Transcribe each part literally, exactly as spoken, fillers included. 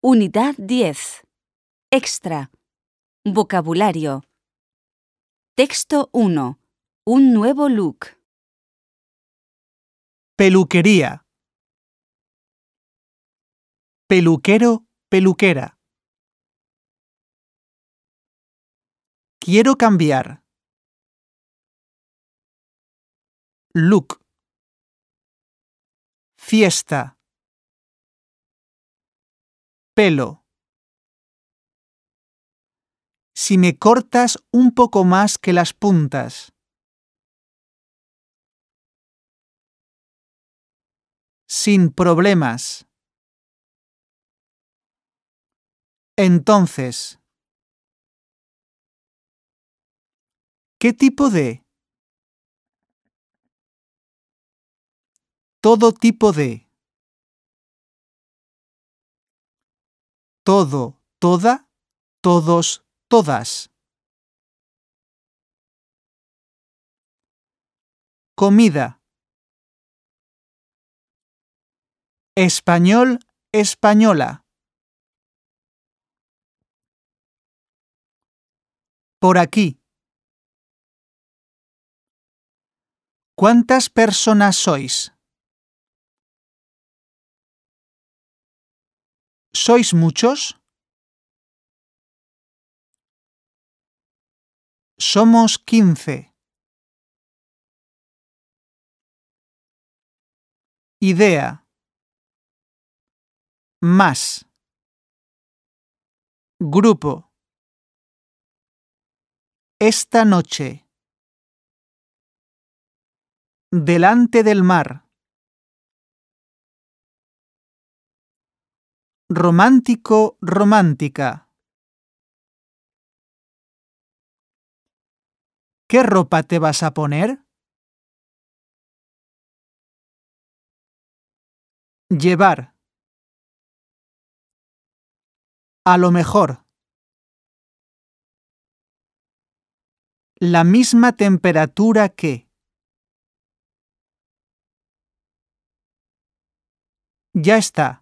Unidad diez. Extra. Vocabulario. Texto uno. Un nuevo look. Peluquería. Peluquero, peluquera. Quiero cambiar. Look. Fiesta. Pelo. Si me cortas un poco más que las puntas. Sin problemas. Entonces. ¿Qué tipo de? Todo tipo de. Todo, toda, todos, todas. Comida. Español, española. Por aquí. ¿Cuántas personas sois? ¿Sois muchos? Somos quince. Idea. Más. Grupo. Esta noche. Delante del mar. Romántico, romántica. ¿Qué ropa te vas a poner? Llevar. A lo mejor. La misma temperatura que. Ya está.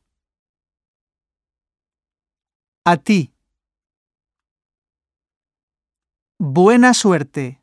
A ti. Buena suerte.